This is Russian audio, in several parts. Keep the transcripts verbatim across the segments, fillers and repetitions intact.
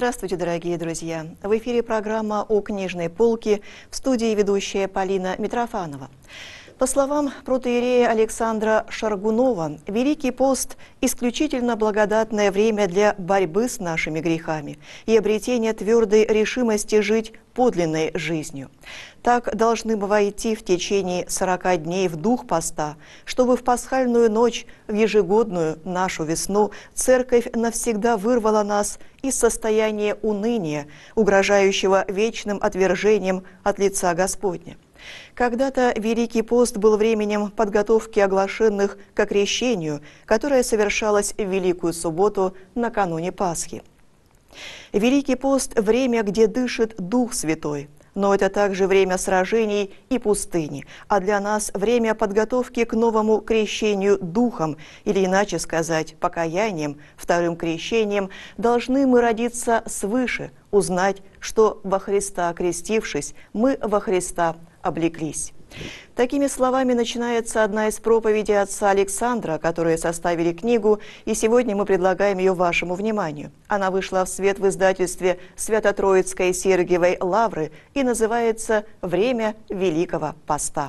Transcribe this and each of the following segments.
Здравствуйте, дорогие друзья! В эфире программа «О книжной полке», в студии ведущая Полина Митрофанова. По словам протоиерея Александра Шаргунова, Великий пост – исключительно благодатное время для борьбы с нашими грехами и обретения твердой решимости жить подлинной жизнью. Так должны мы войти в течение сорока дней в дух поста, чтобы в пасхальную ночь, в ежегодную нашу весну, Церковь навсегда вырвала нас из состояния уныния, угрожающего вечным отвержением от лица Господня. Когда-то Великий пост был временем подготовки оглашенных к окрещению, которое совершалось в Великую субботу накануне Пасхи. Великий пост – время, где дышит Дух Святой, но это также время сражений и пустыни, а для нас время подготовки к новому крещению Духом, или иначе сказать, покаянием, вторым крещением, должны мы родиться свыше, узнать, что во Христа крестившись, мы во Христа облеклись. Такими словами начинается одна из проповедей отца Александра, которые составили книгу, и сегодня мы предлагаем ее вашему вниманию. Она вышла в свет в издательстве Свято-Троицкой Сергиевой Лавры и называется «Время Великого Поста».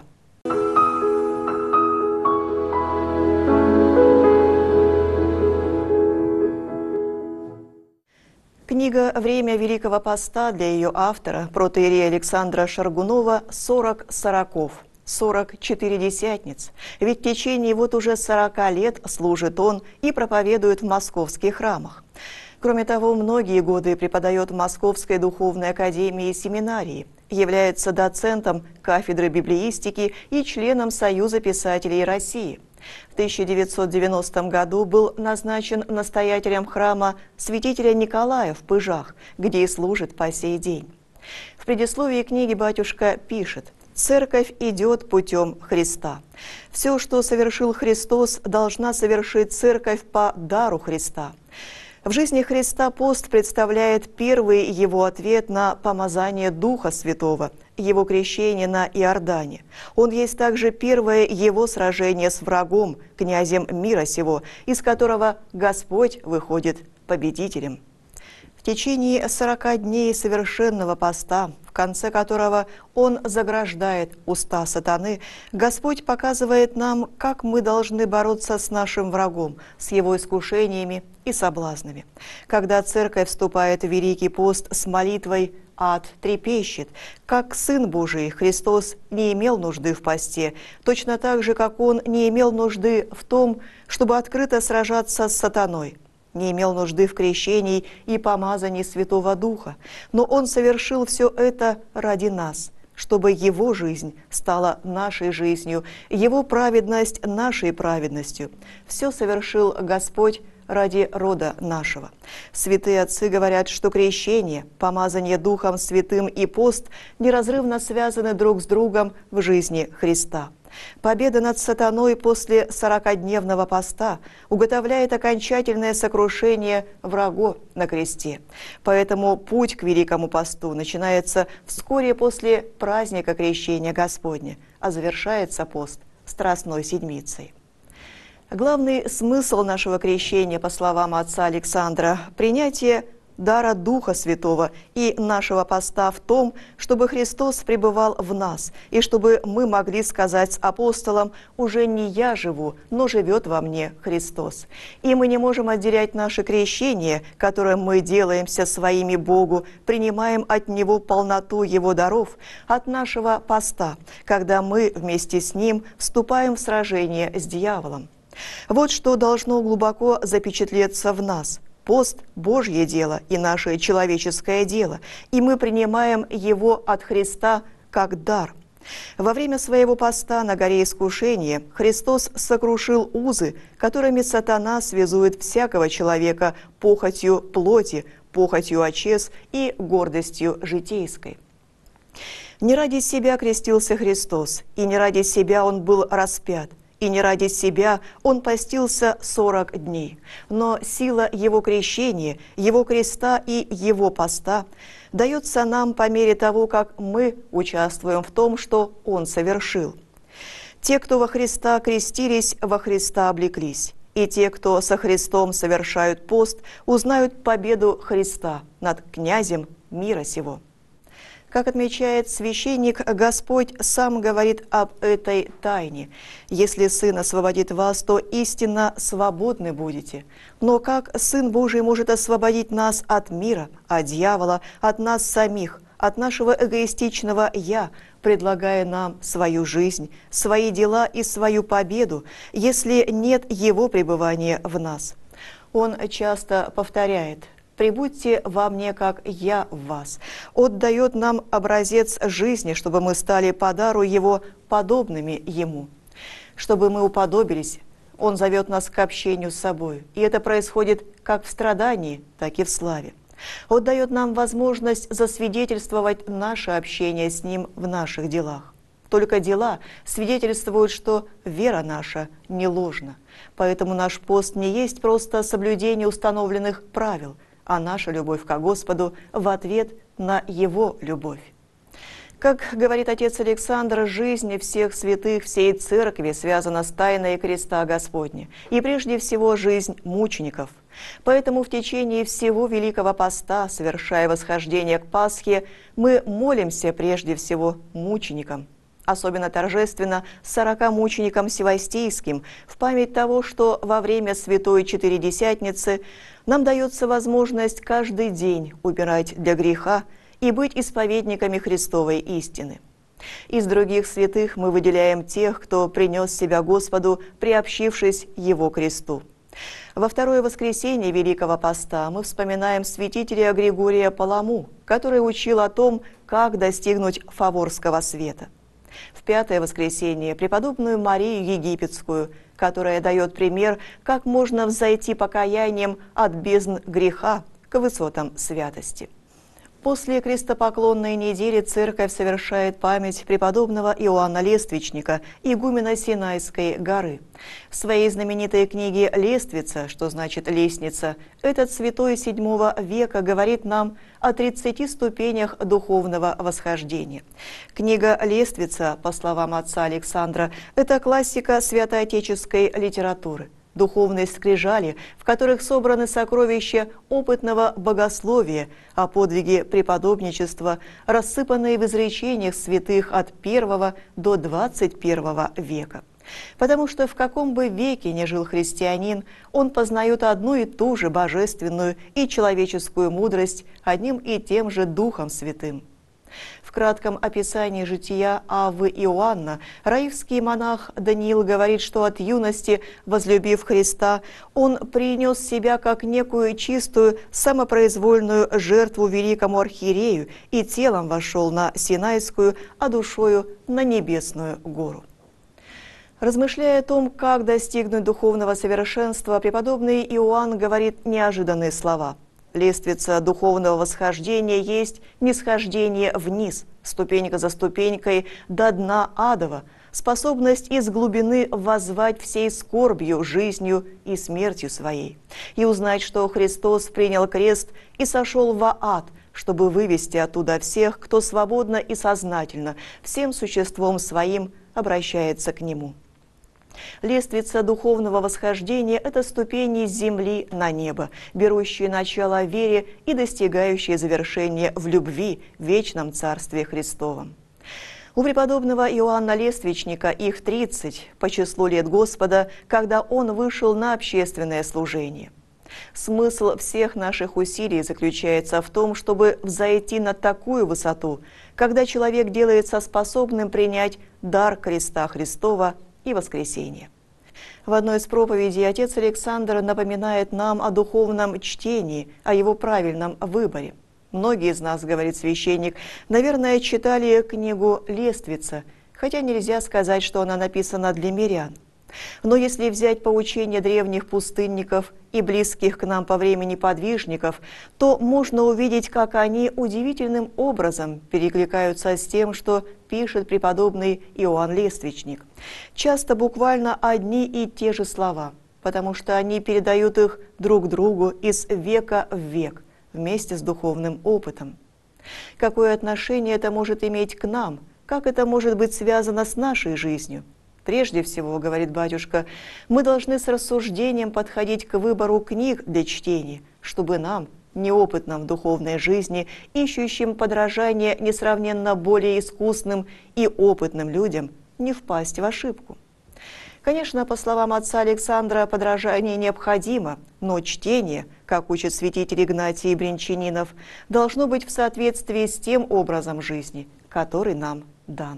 Книга «Время Великого Поста» для ее автора, протоиерея Александра Шаргунова, сорок сороков, сорок четыре десятниц. Ведь в течение вот уже сорока лет служит он и проповедует в московских храмах. Кроме того, многие годы преподает в Московской духовной академии и семинарии, является доцентом кафедры библеистики и членом Союза писателей России. В тысяча девятьсот девяностом году был назначен настоятелем храма святителя Николая в Пыжах, где и служит по сей день. В предисловии книги батюшка пишет: «Церковь идет путем Христа. Все, что совершил Христос, должна совершить Церковь по дару Христа». В жизни Христа пост представляет первый его ответ на помазание Духа Святого, его крещение на Иордане. Он есть также первое его сражение с врагом, князем мира сего, из которого Господь выходит победителем. В течение сорока дней совершенного поста, в конце которого Он заграждает уста сатаны, Господь показывает нам, как мы должны бороться с нашим врагом, с его искушениями и соблазнами. Когда Церковь вступает в Великий пост с молитвой, ад трепещет. Как Сын Божий, Христос не имел нужды в посте, точно так же, как Он не имел нужды в том, чтобы открыто сражаться с сатаной, не имел нужды в крещении и помазании Святого Духа, но Он совершил все это ради нас, чтобы Его жизнь стала нашей жизнью, Его праведность нашей праведностью. Все совершил Господь ради рода нашего. Святые отцы говорят, что крещение, помазание Духом Святым и пост неразрывно связаны друг с другом в жизни Христа. Победа над сатаной после сорокадневного поста уготовляет окончательное сокрушение врагов на кресте. Поэтому путь к Великому посту начинается вскоре после праздника Крещения Господня, а завершается пост Страстной Седмицей. Главный смысл нашего крещения, по словам отца Александра, принятие дара Духа Святого и нашего поста в том, чтобы Христос пребывал в нас, и чтобы мы могли сказать с апостолом: «Уже не я живу, но живет во мне Христос». И мы не можем отделять наше крещение, которым мы делаемся своими Богу, принимаем от Него полноту Его даров, от нашего поста, когда мы вместе с Ним вступаем в сражение с дьяволом. Вот что должно глубоко запечатлеться в нас. Пост – Божье дело и наше человеческое дело, и мы принимаем его от Христа как дар. Во время своего поста на горе искушения Христос сокрушил узы, которыми сатана связует всякого человека похотью плоти, похотью очес и гордостью житейской. Не ради себя крестился Христос, и не ради себя Он был распят, и не ради себя Он постился сорок дней. Но сила Его крещения, Его креста и Его поста дается нам по мере того, как мы участвуем в том, что Он совершил. Те, кто во Христа крестились, во Христа облеклись. И те, кто со Христом совершают пост, узнают победу Христа над князем мира сего. Как отмечает священник, Господь сам говорит об этой тайне. «Если Сын освободит вас, то истинно свободны будете». Но как Сын Божий может освободить нас от мира, от дьявола, от нас самих, от нашего эгоистичного «я», предлагая нам свою жизнь, свои дела и свою победу, если нет Его пребывания в нас? Он часто повторяет: «Прибудьте во мне, как я в вас». Отдает нам образец жизни, чтобы мы стали по дару Его подобными Ему. Чтобы мы уподобились, Он зовет нас к общению с собой. И это происходит как в страдании, так и в славе. Он дает нам возможность засвидетельствовать наше общение с Ним в наших делах. Только дела свидетельствуют, что вера наша не ложна. Поэтому наш пост не есть просто соблюдение установленных правил, а наша любовь к Господу в ответ на Его любовь. Как говорит отец Александр, жизнь всех святых, всей Церкви связана с тайной креста Господня, и прежде всего жизнь мучеников. Поэтому в течение всего Великого Поста, совершая восхождение к Пасхе, мы молимся прежде всего мученикам. Особенно торжественно сорока мученикам севастийским, в память того, что во время Святой Четыредесятницы нам дается возможность каждый день умирать для греха и быть исповедниками Христовой истины. Из других святых мы выделяем тех, кто принес себя Господу, приобщившись Его кресту. Во второе воскресенье Великого Поста мы вспоминаем святителя Григория Паламу, который учил о том, как достигнуть фаворского света. В пятое воскресенье преподобную Марию Египетскую, которая дает пример, как можно взойти покаянием от бездн греха к высотам святости. После крестопоклонной недели Церковь совершает память преподобного Иоанна Лествичника, игумена Синайской горы. В своей знаменитой книге «Лествица», что значит «лестница», этот святой седьмого века говорит нам о тридцати ступенях духовного восхождения. Книга «Лествица», по словам отца Александра, это классика святоотеческой литературы. Духовные скрижали, в которых собраны сокровища опытного богословия, о подвиге преподобничества, рассыпанные в изречениях святых от первого до двадцать первого века. Потому что в каком бы веке ни жил христианин, он познает одну и ту же божественную и человеческую мудрость одним и тем же Духом Святым. В кратком описании жития Аввы Иоанна раифский монах Даниил говорит, что от юности, возлюбив Христа, он принес себя как некую чистую, самопроизвольную жертву великому архиерею и телом вошел на Синайскую, а душою на Небесную гору. Размышляя о том, как достигнуть духовного совершенства, преподобный Иоанн говорит неожиданные слова. Лествица духовного восхождения есть нисхождение вниз, ступенька за ступенькой, до дна адова, способность из глубины воззвать всей скорбью, жизнью и смертью своей, и узнать, что Христос принял крест и сошел во ад, чтобы вывести оттуда всех, кто свободно и сознательно, всем существом своим обращается к Нему. Лествица духовного восхождения – это ступени с земли на небо, берущие начало в вере и достигающие завершения в любви в вечном Царстве Христовом. У преподобного Иоанна Лествичника их тридцать по числу лет Господа, когда он вышел на общественное служение. Смысл всех наших усилий заключается в том, чтобы взойти на такую высоту, когда человек делается способным принять дар креста Христова и воскресения. В одной из проповедей отец Александр напоминает нам о духовном чтении, о его правильном выборе. Многие из нас, говорит священник, наверное, читали книгу «Лествица», хотя нельзя сказать, что она написана для мирян. Но если взять поучения древних пустынников и близких к нам по времени подвижников, то можно увидеть, как они удивительным образом перекликаются с тем, что пишет преподобный Иоанн Лествичник. Часто буквально одни и те же слова, потому что они передают их друг другу из века в век, вместе с духовным опытом. Какое отношение это может иметь к нам? Как это может быть связано с нашей жизнью? Прежде всего, говорит батюшка, мы должны с рассуждением подходить к выбору книг для чтения, чтобы нам, неопытным в духовной жизни, ищущим подражание несравненно более искусным и опытным людям, не впасть в ошибку. Конечно, по словам отца Александра, подражание необходимо, но чтение, как учит святитель Игнатий Бринчанинов, должно быть в соответствии с тем образом жизни, который нам дан.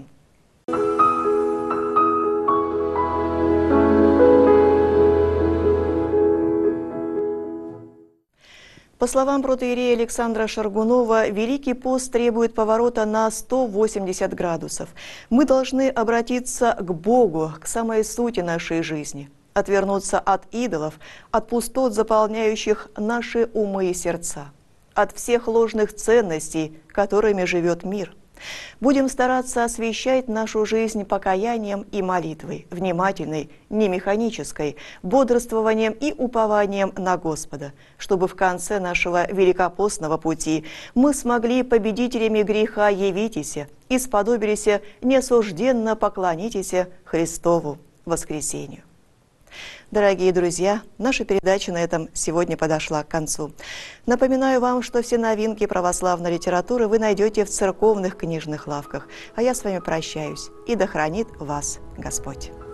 По словам протоиерея Александра Шаргунова, Великий пост требует поворота на сто восемьдесят градусов. Мы должны обратиться к Богу, к самой сути нашей жизни, отвернуться от идолов, от пустот, заполняющих наши умы и сердца, от всех ложных ценностей, которыми живет мир. Будем стараться освещать нашу жизнь покаянием и молитвой, внимательной, не механической, бодрствованием и упованием на Господа, чтобы в конце нашего великопостного пути мы смогли победителями греха явитеся и сподобились неосужденно поклонитесь Христову воскресению. Дорогие друзья, наша передача на этом сегодня подошла к концу. Напоминаю вам, что все новинки православной литературы вы найдете в церковных книжных лавках. А я с вами прощаюсь. И да хранит вас Господь.